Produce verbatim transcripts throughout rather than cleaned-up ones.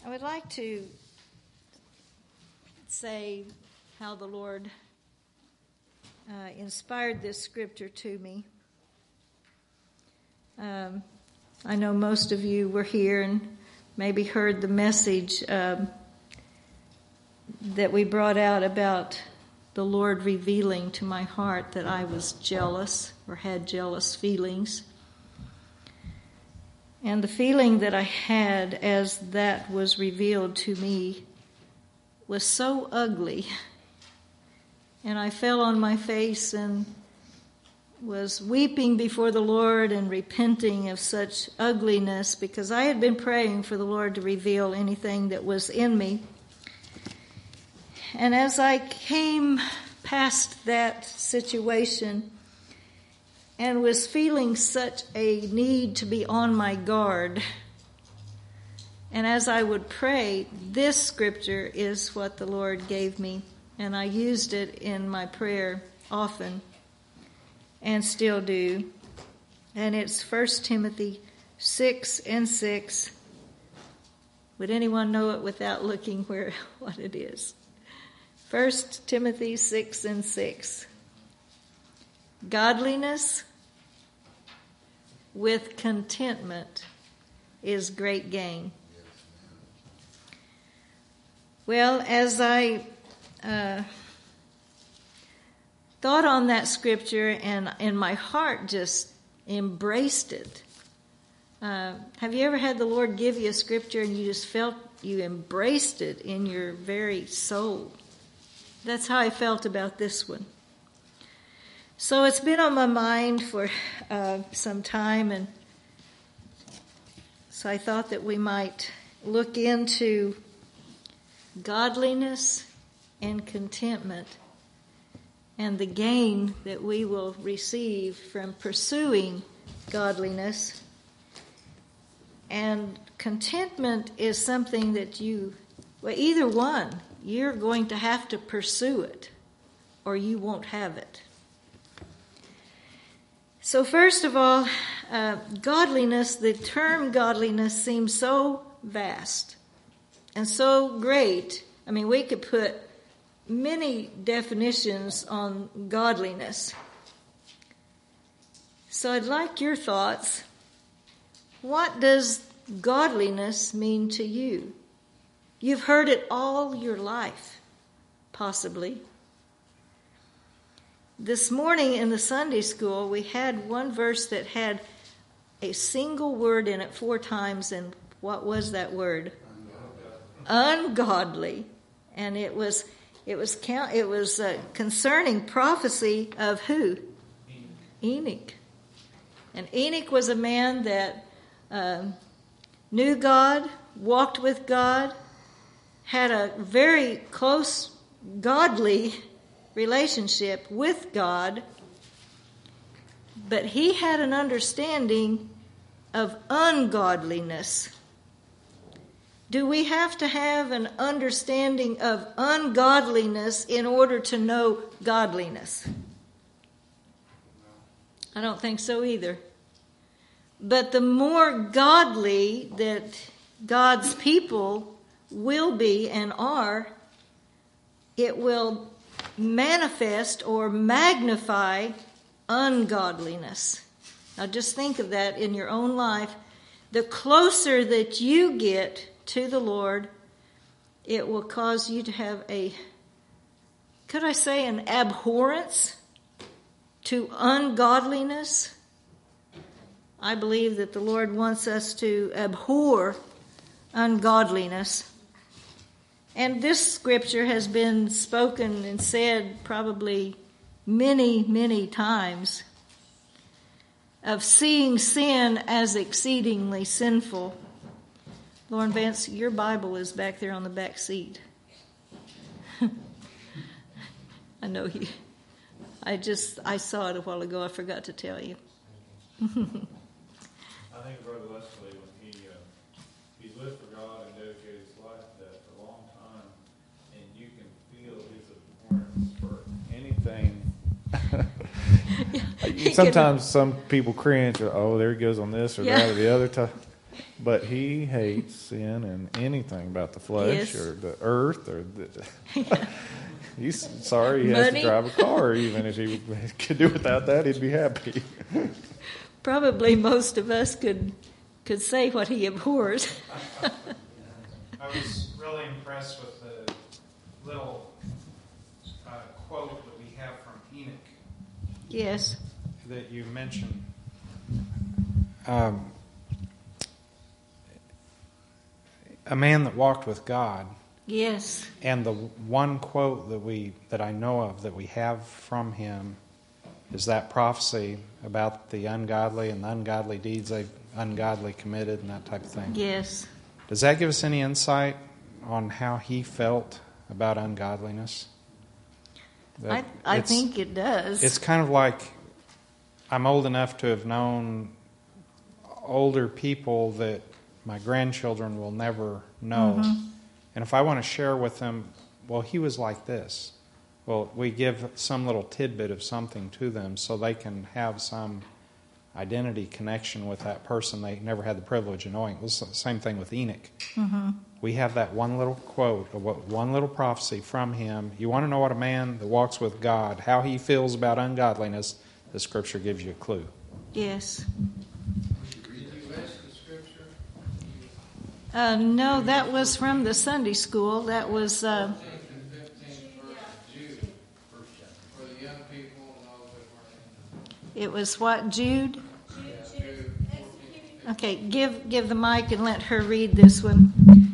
I would like to say how the Lord uh, inspired this scripture to me. Um, I know most of you were here and maybe heard the message um, that we brought out about the Lord revealing to my heart that I was jealous or had jealous feelings. And the feeling that I had as that was revealed to me was so ugly. And I fell on my face and was weeping before the Lord and repenting of such ugliness, because I had been praying for the Lord to reveal anything that was in me. And as I came past that situation and was feeling such a need to be on my guard, and as I would pray, this scripture is what the Lord gave me, and I used it in my prayer often and still do. And it's First Timothy six and six. Would anyone know it without looking where what it is? First Timothy six and six. Godliness with contentment is great gain. Well, as I uh, thought on that scripture, and, and my heart just embraced it. Uh, have you ever had the Lord give you a scripture and you just felt you embraced it in your very soul? That's how I felt about this one. So it's been on my mind for uh, some time, and so I thought that we might look into godliness and contentment and the gain that we will receive from pursuing godliness. And contentment is something that you, well, either one, you're going to have to pursue it or you won't have it. So first of all, uh, godliness, the term godliness seems so vast and so great. I mean, we could put many definitions on godliness. So I'd like your thoughts. What does godliness mean to you? You've heard it all your life, possibly. This morning in the Sunday school, we had one verse that had a single word in it four times, and what was that word? Ungodly. Ungodly. And it was it was count it was uh, concerning prophecy of who? Enoch. Enoch. And Enoch was a man that uh, knew God, walked with God, had a very close godly relationship with God, but he had an understanding of ungodliness. Do we have to have an understanding of ungodliness in order to know godliness? I don't think so either. But the more godly that God's people will be and are, it will manifest or magnify ungodliness. Now just think of that in your own life. The closer that you get to the Lord, it will cause you to have a, could I say, an abhorrence to ungodliness. I believe that the Lord wants us to abhor ungodliness. And this scripture has been spoken and said probably many, many times, of seeing sin as exceedingly sinful. Lauren Vance, your Bible is back there on the back seat. I know you. I just, I saw it a while ago. I forgot to tell you. I think Brother Leslie, when he uh, he's lived for God and dedicated his life to that for a long time, and you can feel his abhorrence for anything. Yeah, Sometimes can, some people cringe, or, oh, there he goes on this or yeah. that or the other. T- But he hates sin and anything about the flesh Yes. or the earth or the. He's sorry he has Money. to drive a car. Even if he could do without that, he'd be happy. Probably most of us could could say what he abhors. I was really impressed with the little uh, quote that we have from Enoch Yes. that you mentioned. Um, a man that walked with God. Yes. And the one quote that we that I know of that we have from him is that prophecy about the ungodly and the ungodly deeds they've ungodly committed and that type of thing. Yes. Does that give us any insight on how he felt about ungodliness? I, I It's- think it does. It's kind of like I'm old enough to have known older people that my grandchildren will never know. Mm-hmm. And if I want to share with them, well, he was like this. Well, we give some little tidbit of something to them so they can have some identity connection with that person they never had the privilege of knowing. It was the same thing with Enoch. Mm-hmm. We have that one little quote, or what- one little prophecy from him. You want to know what a man that walks with God, how he feels about ungodliness, the Scripture gives you a clue. Yes. Uh, no, that was from the Sunday school. That was. Uh, it was what, Jude? Okay, give give the mic and let her read this one.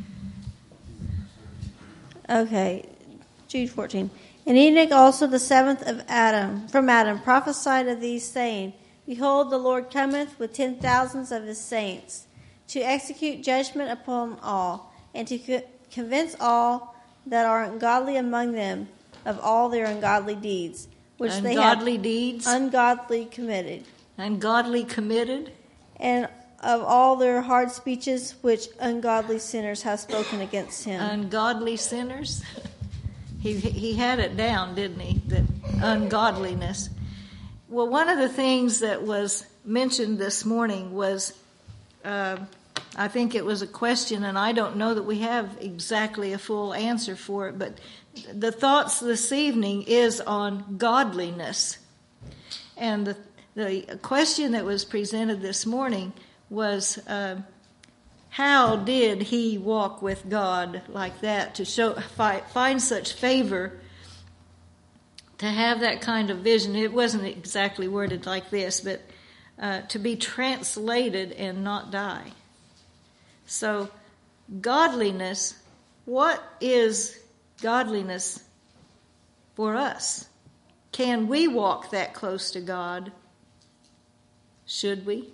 Okay, Jude fourteen. And Enoch also the seventh of Adam, from Adam, prophesied of these, saying, Behold, the Lord cometh with ten thousands of his saints, to execute judgment upon all, and to co- convince all that are ungodly among them of all their ungodly deeds, which Ungodly they have deeds, ungodly committed, ungodly committed, and of all their hard speeches which ungodly sinners have spoken against him. ungodly sinners. He he had it down, didn't he? That ungodliness. Well, one of the things that was mentioned this morning was, uh, I think it was a question, and I don't know that we have exactly a full answer for it, but the thoughts this evening is on godliness. And the, the question that was presented this morning was, uh, how did he walk with God like that to show fi- find such favor, to have that kind of vision? It wasn't exactly worded like this, but uh, to be translated and not die. So, godliness, what is godliness for us? Can we walk that close to God? Should we?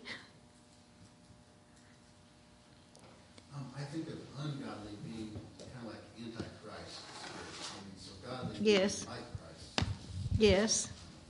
Um, I think of ungodly being kind of like anti-Christ. I mean, so godly Yes. being like Christ. Yes.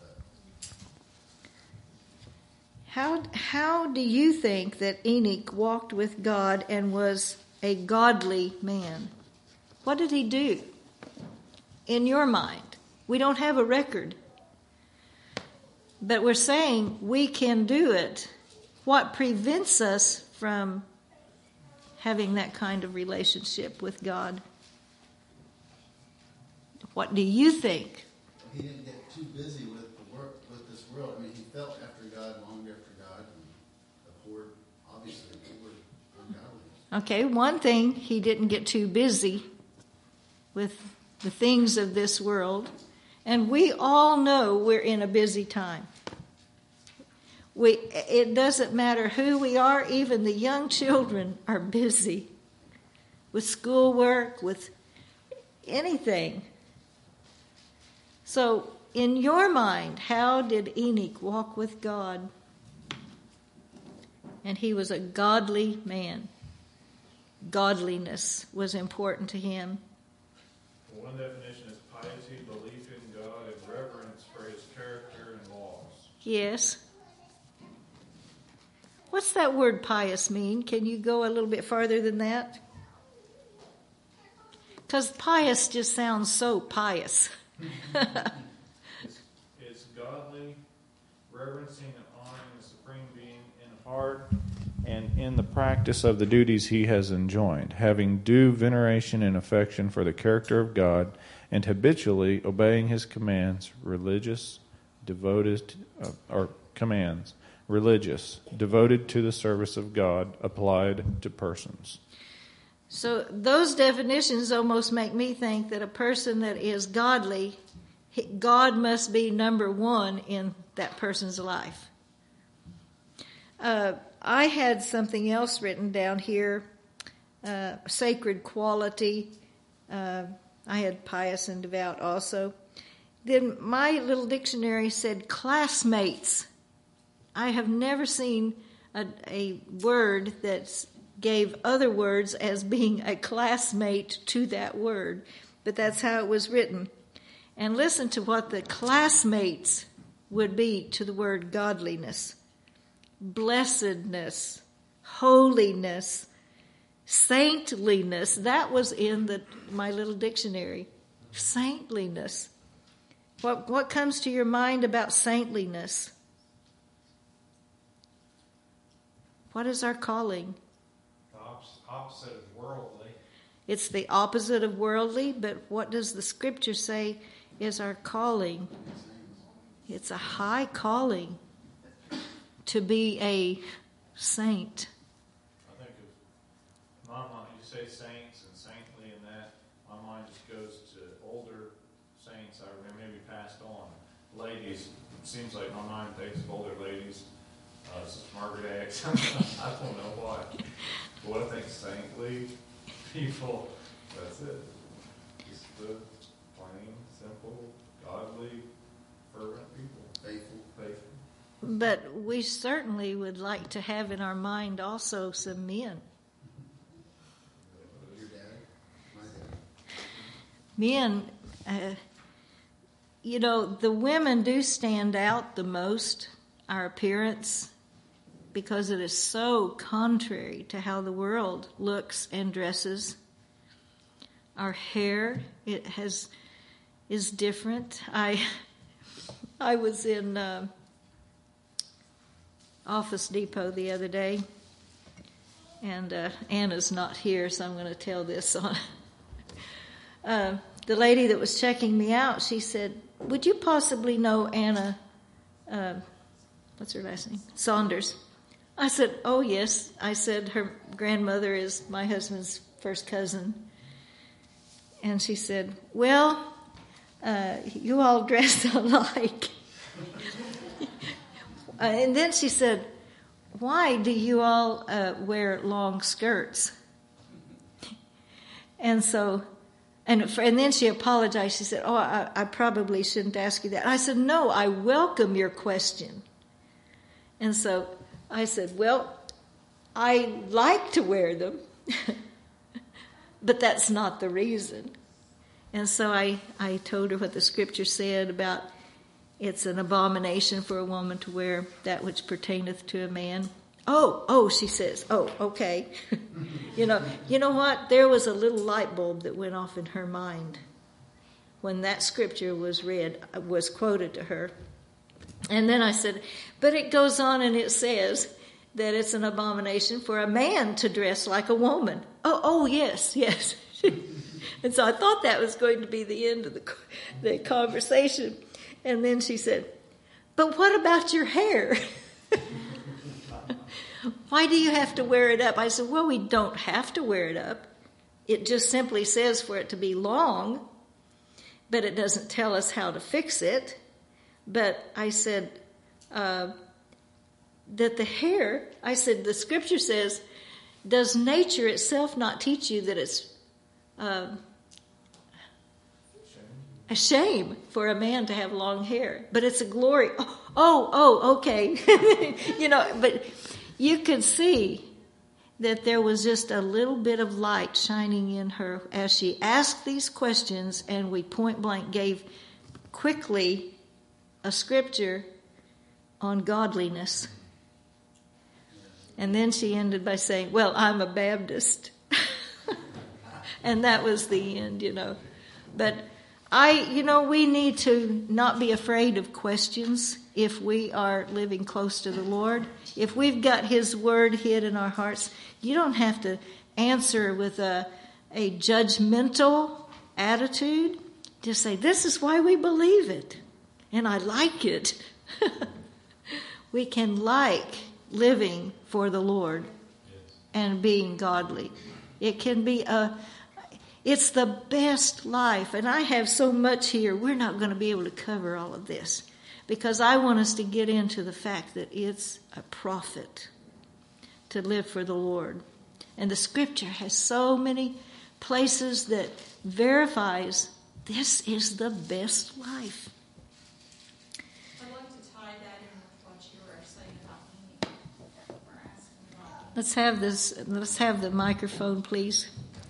How how do you think that Enoch walked with God and was a godly man? What did he do? In your mind, we don't have a record, but we're saying we can do it. What prevents us from having that kind of relationship with God? What do you think? He didn't get too busy with the work with this world. I mean, he felt after God, longed after God, and abhorred, obviously, abhorred ungodliness. Okay, one thing, he didn't get too busy with the things of this world. And we all know we're in a busy time. We, it doesn't matter who we are, even the young children are busy with schoolwork, with anything. So, in your mind, how did Enoch walk with God? And he was a godly man. Godliness was important to him. Well, one definition is piety, belief in God, and reverence for his character and laws. Yes. What's that word pious mean? Can you go a little bit farther than that? Because pious just sounds so pious. It's, it's godly, reverencing and honoring the supreme being in heart, and in the practice of the duties he has enjoined, having due veneration and affection for the character of God, and habitually obeying his commands, religious, devoted, uh, or commands, religious, devoted to the service of God, applied to persons. So those definitions almost make me think that a person that is godly, God must be number one in that person's life. Uh, I had something else written down here, uh, sacred quality. Uh, I had pious and devout also. Then my little dictionary said classmates. I have never seen a, a word that gave other words as being a classmate to that word, but that's how it was written. And listen to what the classmates would be to the word godliness. Blessedness, holiness, saintliness. That was in the my little dictionary. Saintliness. What what comes to your mind about saintliness? What is our calling? The opposite of worldly. It's the opposite of worldly, but what does the scripture say is our calling? It's a high calling to be a saint. I think of my mind, you say saints and saintly and that, my mind just goes to older saints I remember maybe passed on. Ladies, it seems like my mind thinks of older ladies. Uh, this is Margaret X. I don't know why. But what I think saintly people, that's it. Just the plain, simple, godly, fervent people. Faithful. Faithful. But we certainly would like to have in our mind also some men. Your dad? My dad. Men, uh, you know, the women do stand out the most, our appearance, because it is so contrary to how the world looks and dresses. Our hair, it has is different. I I was in uh, Office Depot the other day, and uh, Anna's not here, so I'm going to tell this on. uh, the lady that was checking me out, she said, "Would you possibly know Anna? Uh, what's her last name? Saunders." I said, "Oh yes." I said, "Her grandmother is my husband's first cousin." And she said, "Well, uh, you all dress alike." uh, and then she said, "Why do you all uh, wear long skirts?" And so, and, for, and then she apologized. She said, "Oh, I, I probably shouldn't ask you that." I said, "No, I welcome your question." And so I said, "Well, I like to wear them, but that's not the reason." And so I, I told her what the scripture said about it's an abomination for a woman to wear that which pertaineth to a man. Oh, oh, she says, "Oh, okay." you know, you know what? There was a little light bulb that went off in her mind when that scripture was read, was quoted to her. And then I said, "But it goes on and it says that it's an abomination for a man to dress like a woman." Oh, oh, yes, yes. And so I thought that was going to be the end of the, the conversation. And then she said, "But what about your hair? Why do you have to wear it up?" I said, "Well, we don't have to wear it up. It just simply says for it to be long, but it doesn't tell us how to fix it." But I said uh, that the hair, I said, the scripture says, does nature itself not teach you that it's uh, a shame for a man to have long hair? But it's a glory. Oh, oh, oh okay. you know, but you could see that there was just a little bit of light shining in her as she asked these questions, and we point blank gave quickly a scripture on godliness. And then she ended by saying, "Well, I'm a Baptist." And that was the end, you know. But I, you know, we need to not be afraid of questions. if we are living close to the Lord. If we've got His Word hid in our hearts, you don't have to answer with a, a judgmental attitude. Just say, this is why we believe it, and I like it. We can like living for the Lord and being godly. It can be a, it's the best life. And I have so much here. We're not going to be able to cover all of this because I want us to get into the fact that it's a profit to live for the Lord. And the scripture has so many places that verifies this is the best life. I'd like to tie that in with what you were saying about Enoch. We're asking about Let's have this. Let's have the microphone, please.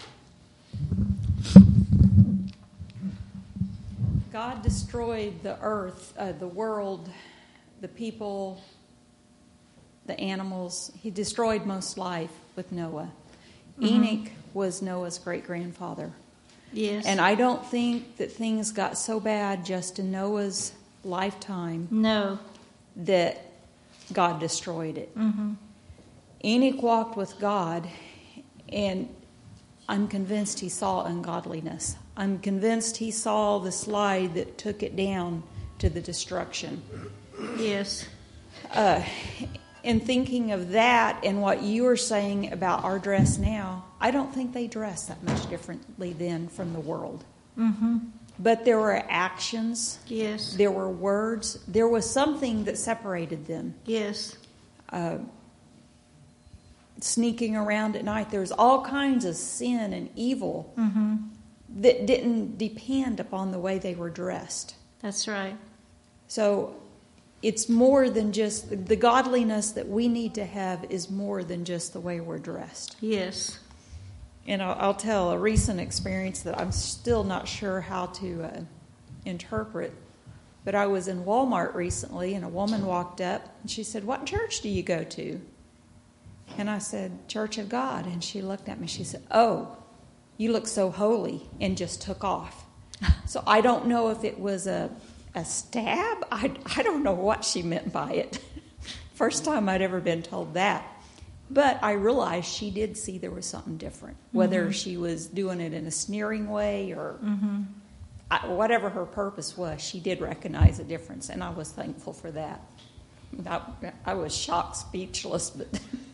God destroyed the earth, uh, the world, the people, the animals. He destroyed most life with Noah. Mm-hmm. Enoch was Noah's great-grandfather. Yes. And I don't think that things got so bad just in Noah's lifetime. No. That God destroyed it. Mm-hmm. Enoch walked with God, and I'm convinced he saw ungodliness. I'm convinced he saw the slide that took it down to the destruction. Yes. Uh, in thinking of that and what you were saying about our dress now, I don't think they dress that much differently then from the world. Mm-hmm. But there were actions. Yes. There were words. There was something that separated them. Yes. Uh, sneaking around at night. There was all kinds of sin and evil Mm-hmm. that didn't depend upon the way they were dressed. That's right. So it's more than just the godliness that we need to have is more than just the way we're dressed. Yes. And I'll, I'll tell a recent experience that I'm still not sure how to uh, interpret. But I was in Walmart recently, and a woman walked up, and she said, "What church do you go to?" And I said, "Church of God." And she looked at me. She said, "Oh, you look so holy," and just took off. So I don't know if it was a a stab. I, I don't know what she meant by it. First time I'd ever been told that. But I realized she did see there was something different. Whether mm-hmm. she was doing it in a sneering way or mm-hmm. I, whatever her purpose was, she did recognize a difference, and I was thankful for that. I, I was shocked, speechless, but...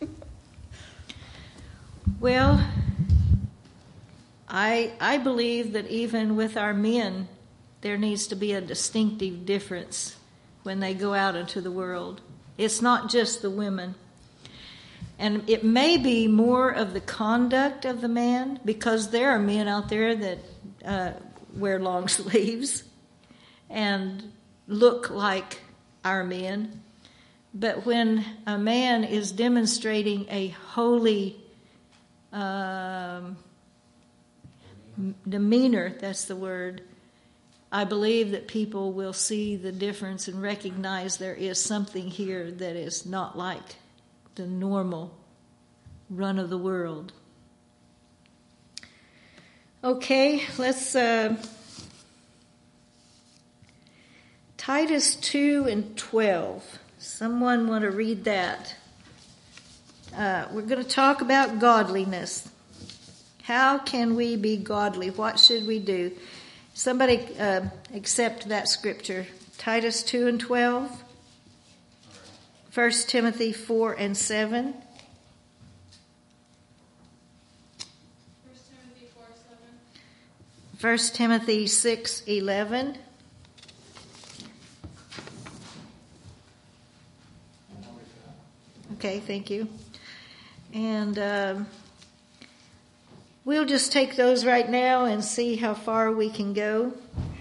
Well, I I believe that even with our men, there needs to be a distinctive difference when they go out into the world. It's not just the women. And it may be more of the conduct of the man, because there are men out there that uh, wear long sleeves and look like our men. But when a man is demonstrating a holy um, demeanor, that's the word, I believe that people will see the difference and recognize there is something here that is not like the normal run of the world. Okay, let's uh, Titus two and twelve. Someone want to read that? Uh, we're going to talk about godliness. How can we be godly? What should we do? Somebody uh, accept that scripture. Titus two and twelve. First Timothy four and seven. First Timothy four seven. First Timothy six eleven. Okay, thank you. And um, we'll just take those right now and see how far we can go.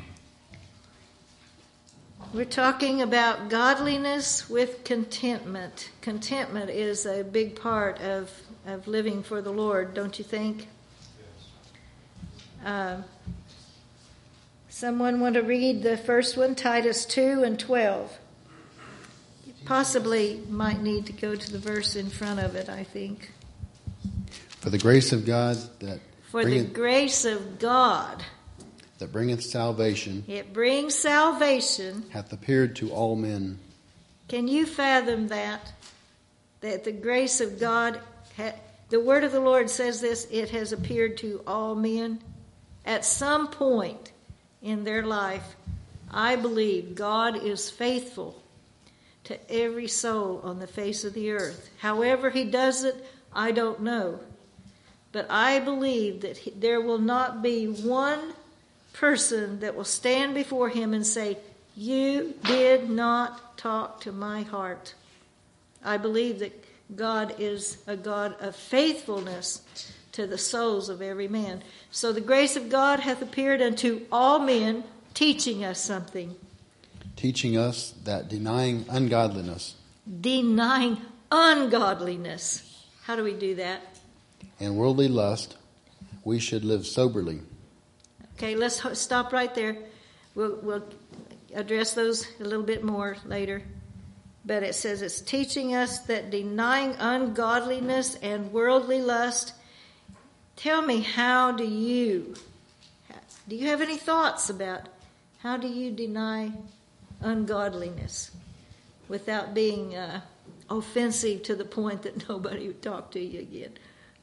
We're talking about godliness with contentment. Contentment is a big part of, of living for the Lord, don't you think? Yes. Uh, someone want to read the first one, Titus two and twelve? Possibly might need to go to the verse in front of it, I think. For the grace of God that For the grace of God that bringeth salvation it brings salvation hath appeared to all men, Can you fathom that? That the grace of God, ha- the word of the Lord says this, it has appeared to all men. At some point in their life, I believe God is faithful to every soul on the face of the earth. However he does it, I don't know. But I believe that he, there will not be one person that will stand before him and say, you did not talk to my heart. I believe that God is a God of faithfulness to the souls of every man. So the grace of God hath appeared unto all men, teaching us something. Teaching us that denying ungodliness. Denying ungodliness. How do we do that? And worldly lust, we should live soberly. Okay, let's ho- stop right there. We'll, we'll address those a little bit more later. But it says it's teaching us that denying ungodliness and worldly lust. Tell me, how do you, do you have any thoughts about how do you deny ungodliness without being uh, offensive to the point that nobody would talk to you again?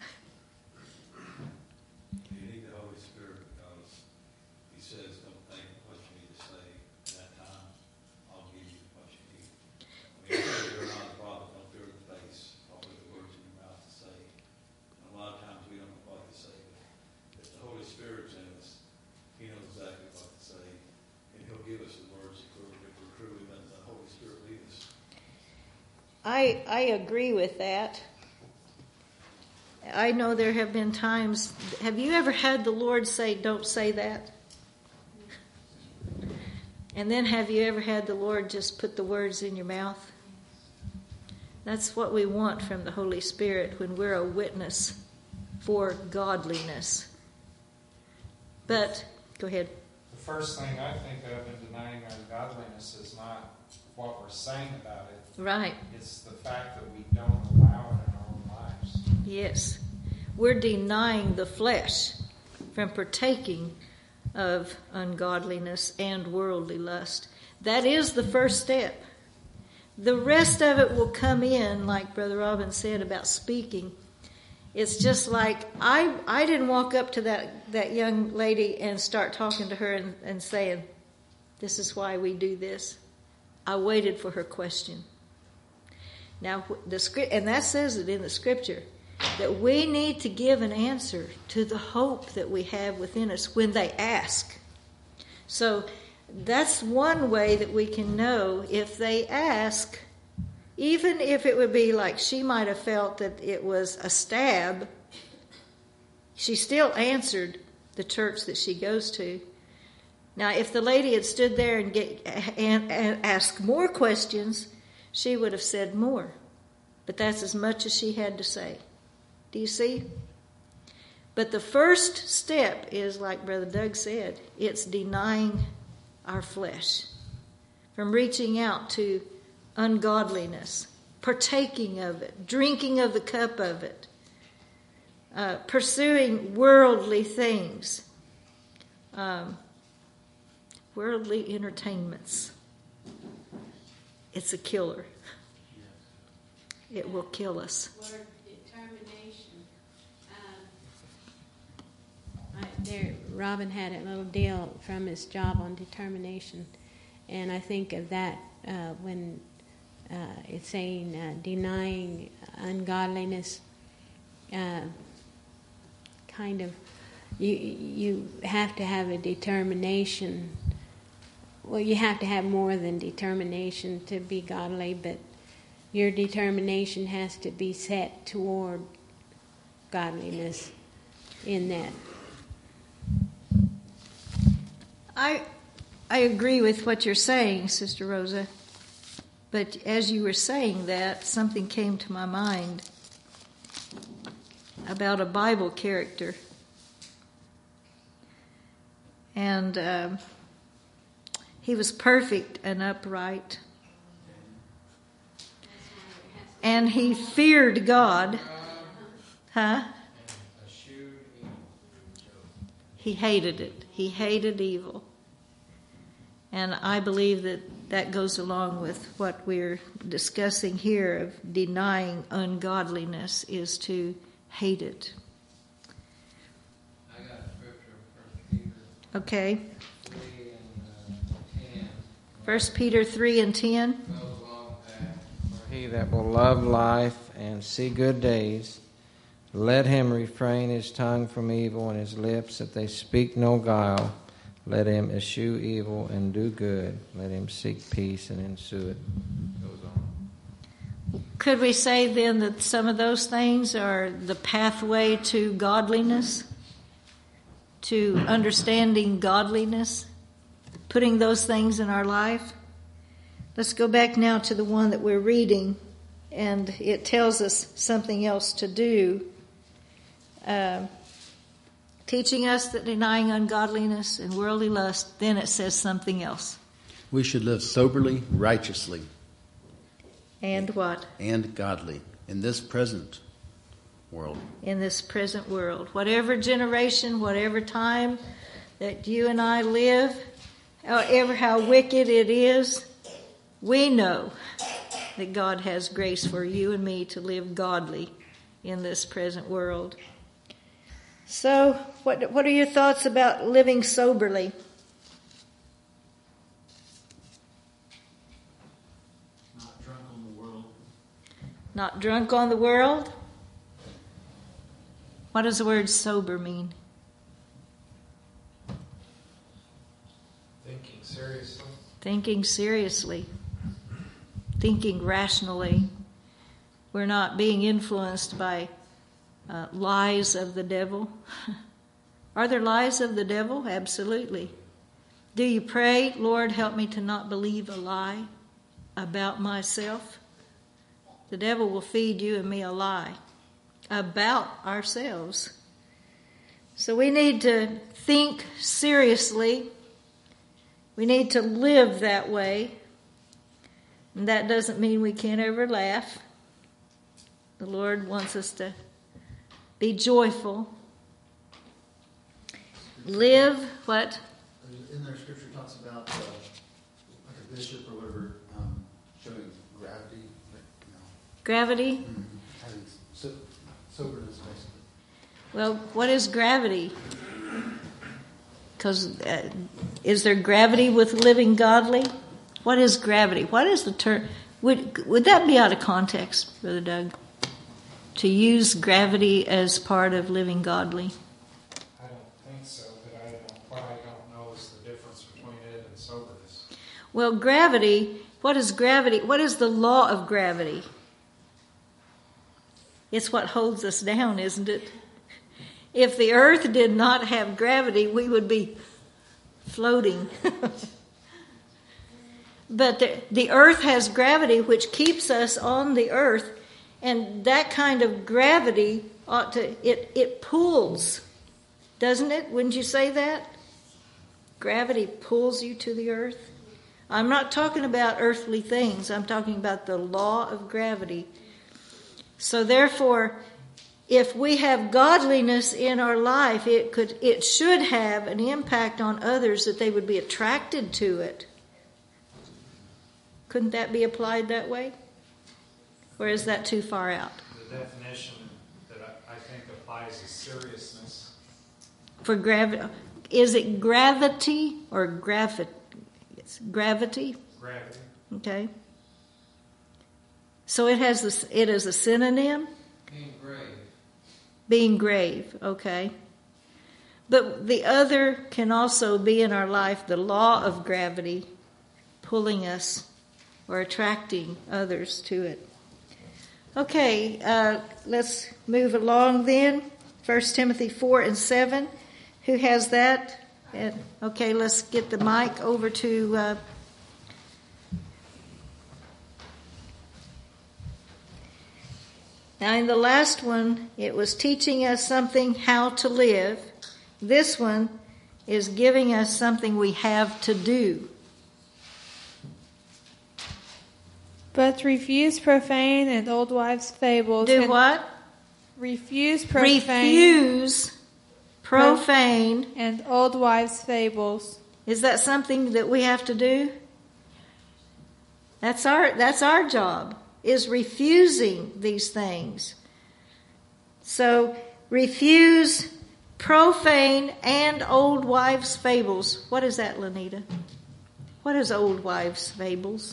You need the Holy Spirit because he says, don't think what you need to say at that time. I'll give you what you need. I mean, if you're not a prophet, don't fear the face. I'll put the words in your mouth to say. And a lot of times we don't know what to say. But if the Holy Spirit's in us, he knows exactly what to say. And he'll give us the words if we're, if we're truly letting the Holy Spirit lead us. I I agree with that. I know there have been times, have you ever had the Lord say, don't say that? And then have you ever had the Lord just put the words in your mouth? That's what we want from the Holy Spirit when we're a witness for godliness. But, go ahead. The first thing I think of in denying our godliness is not what we're saying about it. Right. It's the fact that we don't allow it in our own lives. Yes. We're denying the flesh from partaking of ungodliness and worldly lust. That is the first step. The rest of it will come in, like Brother Robin said about speaking. It's just like, I I didn't walk up to that, that young lady and start talking to her and, and saying, this is why we do this. I waited for her question. Now, the script, and that says it in the scripture, that we need to give an answer to the hope that we have within us when they ask. So that's one way that we can know if they ask, even if it would be like she might have felt that it was a stab, she still answered the church that she goes to. Now, if the lady had stood there and, get, and, and asked more questions, she would have said more. But that's as much as she had to say. Do you see? But the first step is, like Brother Doug said, it's denying our flesh from reaching out to ungodliness, partaking of it, drinking of the cup of it, uh, pursuing worldly things, um, worldly entertainments. It's a killer. It will kill us. Word determination. Um, I, there, Robin had a little deal from his job on determination, and I think of that uh, when uh, it's saying uh, denying ungodliness. Uh, kind of, you you have to have a determination. Well, you have to have more than determination to be godly, but your determination has to be set toward godliness in that. I I agree with what you're saying, Sister Rosa. But as you were saying that, something came to my mind about a Bible character. And um, he was perfect and upright. And he feared God. Huh? He hated it. He hated evil. And I believe that that goes along with what we're discussing here of denying ungodliness, is to hate it. I got a scripture, First Peter Okay. three and uh, ten. First Peter three and ten. Goes along with that. For he that will love life and see good days, let him refrain his tongue from evil and his lips that they speak no guile. Let him eschew evil and do good. Let him seek peace and ensue it. Goes on. Could we say then that some of those things are the pathway to godliness, to understanding godliness, putting those things in our life? Let's go back now to the one that we're reading, and it tells us something else to do. Uh, teaching us that denying ungodliness and worldly lust, then it says something else. We should live soberly, righteously, And what? and godly in this present world. In this present world. Whatever generation, whatever time that you and I live, however how wicked it is, we know that God has grace for you and me to live godly in this present world. So, what what are your thoughts about living soberly? Not drunk on the world. Not drunk on the world? What does the word sober mean? Thinking seriously. Thinking seriously. Thinking rationally. We're not being influenced by uh, lies of the devil. Are there lies of the devil? Absolutely. Do you pray, Lord, help me to not believe a lie about myself? The devil will feed you and me a lie about ourselves. So we need to think seriously. We need to live that way. And that doesn't mean we can't ever laugh. The Lord wants us to be joyful. Live what? In there, Scripture talks about uh, like a bishop or whatever um, showing gravity, like, you know, Gravity? mm-hmm. having so, soberness, basically. Well, what is gravity? Because uh, is there gravity with living godly? What is gravity? What is the term? Would would that be out of context, Brother Doug? To use gravity as part of living godly? I don't think so, but I don't, what I don't know is the difference between it and soberness. Well, gravity, what is gravity? What is the law of gravity? It's what holds us down, isn't it? If the earth did not have gravity, we would be floating. But the, the earth has gravity, which keeps us on the earth. And that kind of gravity ought to, it, it pulls, doesn't it? Wouldn't you say that? Gravity pulls you to the earth. I'm not talking about earthly things. I'm talking about the law of gravity. So therefore, if we have godliness in our life, it could, it should have an impact on others that they would be attracted to it. Couldn't that be applied that way? Or is that too far out? The definition that I, I think applies is seriousness. For gravity, is it gravity or gravity? It's gravity. Gravity. Okay. So it has this. It is a synonym. Being grave. Being grave. Okay. But the other can also be in our life the law of gravity, pulling us or attracting others to it. Okay, uh, let's move along then. First Timothy four and seven. Who has that? And, okay, let's get the mic over to... Uh, now, in the last one, it was teaching us something how to live. This one is giving us something we have to do. But refuse profane and old wives' fables. Do and what? Refuse profane. Refuse profane. And old wives' fables. Is that something that we have to do? That's our, that's our job, is refusing these things. So, refuse profane and old wives' fables. What is that, Lanita? What is old wives' fables?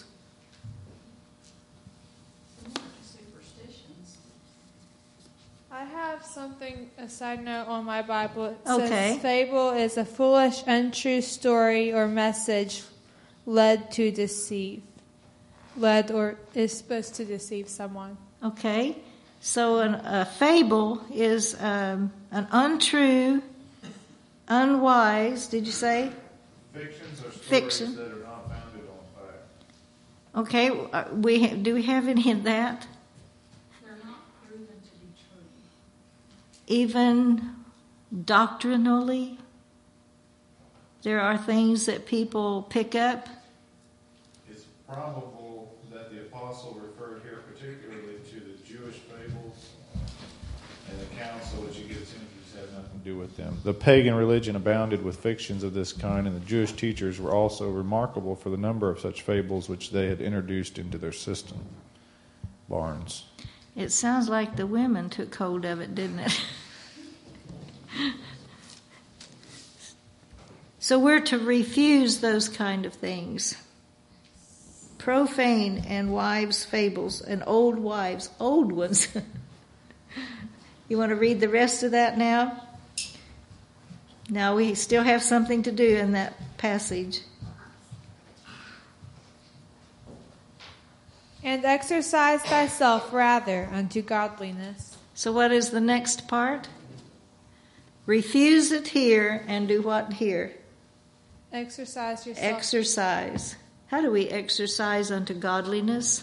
I have something, a side note on my Bible. It Okay. says fable is a foolish, untrue story or message led to deceive. Led or is supposed to deceive someone. Okay, so an, a fable is um, an untrue, unwise, did you say? Fictions are stories Fiction. that are not founded on fact. Okay, uh, we do we have any of that? They're not proven to be true. Even doctrinally, there are things that people pick up. It's probable that the apostle referred here particularly to the Jewish fables and the council which he gets into had nothing to do with them. The pagan religion abounded with fictions of this kind, and the Jewish teachers were also remarkable for the number of such fables which they had introduced into their system. Barnes. It sounds like the women took hold of it, didn't it? So we're to refuse those kind of things. Profane and wives' fables and old wives, old ones. You want to read the rest of that now? Now we still have something to do in that passage. And exercise thyself rather unto godliness. So what is the next part? Refuse it here and do what here? Exercise yourself. Exercise. How do we exercise unto godliness?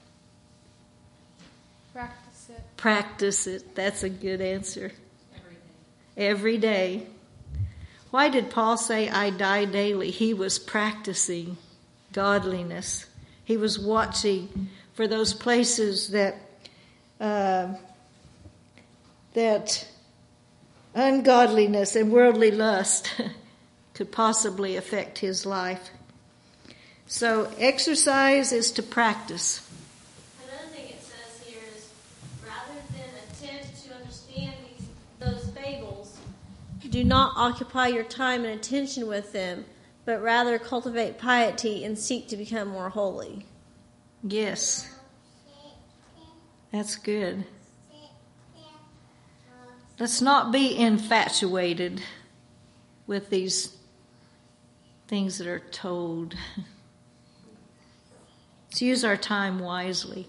Practice it. Practice it. That's a good answer. Every day. Every day. Why did Paul say, I die daily? He was practicing godliness. He was watching for those places that uh, that ungodliness and worldly lust could possibly affect his life. So exercise is to practice. Another thing it says here is, rather than attempt to understand these, those fables, do not occupy your time and attention with them, but rather cultivate piety and seek to become more holy. Yes. That's good. Let's not be infatuated with these things that are told. Let's use our time wisely.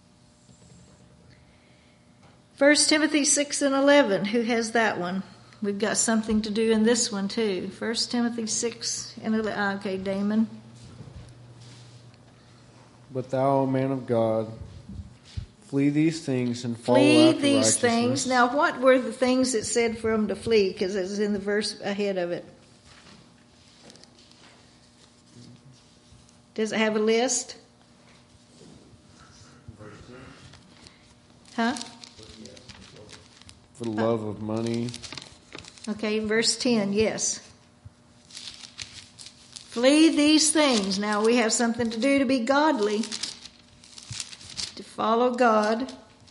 First Timothy six and eleven. Who has that one? We've got something to do in this one too. First Timothy six and eleven. Okay, Damon. But thou, O man of God, flee these things and follow Flee after these righteousness. things. Now, what were the things it said for them to flee? Because it's in the verse ahead of it. Does it have a list? Huh? For the love of money. Okay, verse ten, yes. Flee these things. Now we have something to do to be godly, to follow God.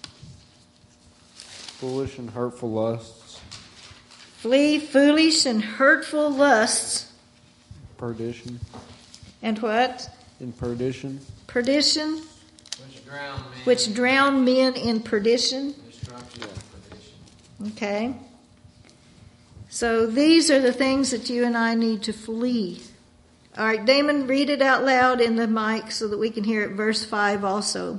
Foolish and hurtful lusts. Flee foolish and hurtful lusts. Perdition. And what? In perdition. Perdition. Which drown men. Which drown men in perdition. Destruction and perdition. Okay. So these are the things that you and I need to flee. All right, Damon, read it out loud in the mic so that we can hear it. Verse five also.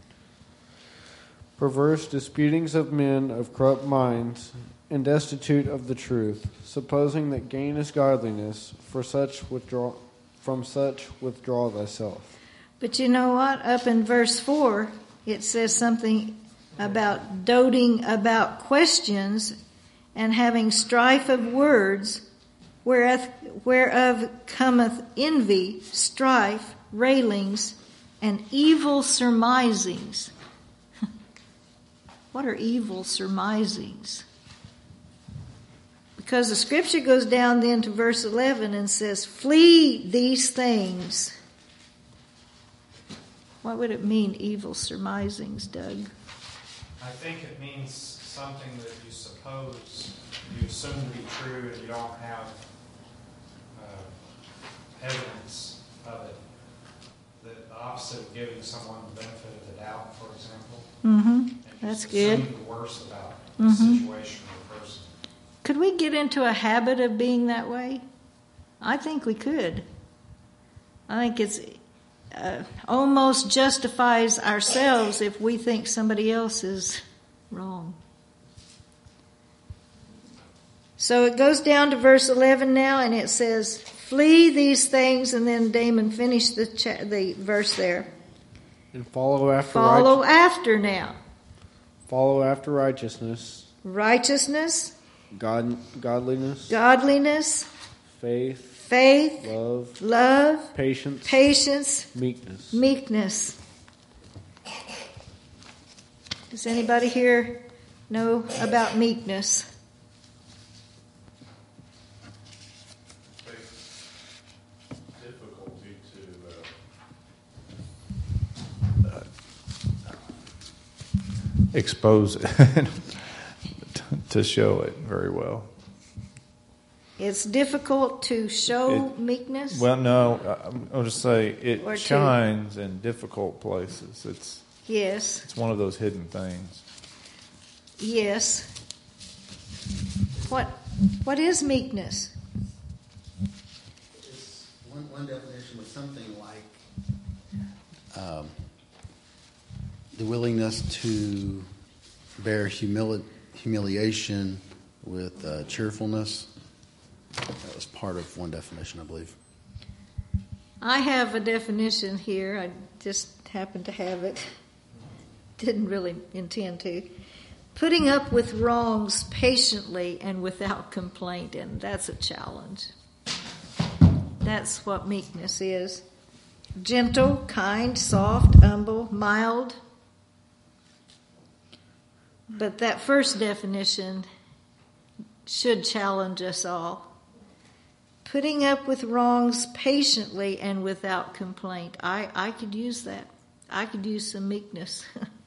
Perverse disputings of men of corrupt minds, and destitute of the truth, supposing that gain is godliness, for such withdraw from such withdraw thyself. But you know what? Up in verse four, it says something about doting about questions and having strife of words, whereof, whereof cometh envy, strife, railings, and evil surmisings. What are evil surmisings? Because the scripture goes down then to verse eleven and says, flee these things. What would it mean, evil surmisings, Doug? I think it means something that you suppose, you assume to be true, and you don't have uh, evidence of it. The, the opposite of giving someone the benefit of the doubt, for example. Mm-hmm. And That's just good. assume the worst about Mm-hmm. the situation or the person. Could we get into a habit of being that way? I think we could. I think it's uh, almost justifies ourselves if we think somebody else is wrong. So it goes down to verse eleven now, and it says, "Flee these things," and then Damon finished the cha- the verse there. And follow after Follow right- after now. follow after righteousness, Righteousness, God, godliness, godliness, faith, faith, love, love, patience, patience, meekness. meekness. Does anybody here know about meekness? Difficulty to uh, expose it, to show it very well. It's difficult to show It- meekness? Well, no, I- I'll just say it Or to- shines in difficult places. It's Yes, it's one of those hidden things. yes. What What is meekness? It's one, one definition was something like um, the willingness to bear humili- humiliation with uh, cheerfulness. That was part of one definition, I believe. I have a definition here. I just happen to have it. Didn't really intend to. Putting up with wrongs patiently and without complaint, and that's a challenge. That's what meekness is. Gentle, kind, soft, humble, mild. But that first definition should challenge us all. Putting up with wrongs patiently and without complaint. I, I could use that. I could use some meekness.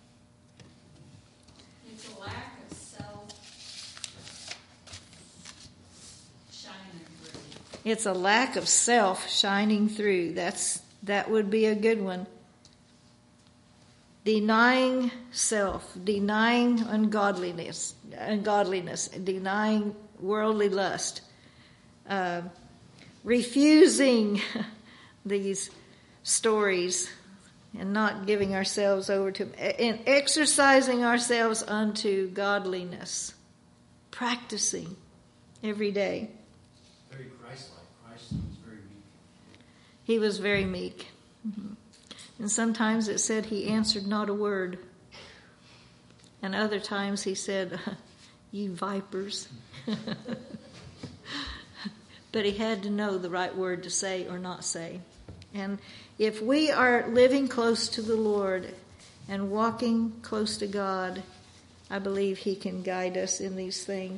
It's a lack of self shining through. It's a lack of self shining through. That's that would be a good one. Denying self, denying ungodliness, ungodliness, denying worldly lust, uh, refusing these stories and not giving ourselves over to, and exercising ourselves unto godliness, practicing every day. Very Christ-like. Christ was very meek. He was very meek. Mm-hmm. And sometimes it said he answered not a word. And other times he said, "Ye vipers." But he had to know the right word to say or not say. And if we are living close to the Lord and walking close to God, I believe he can guide us in these things.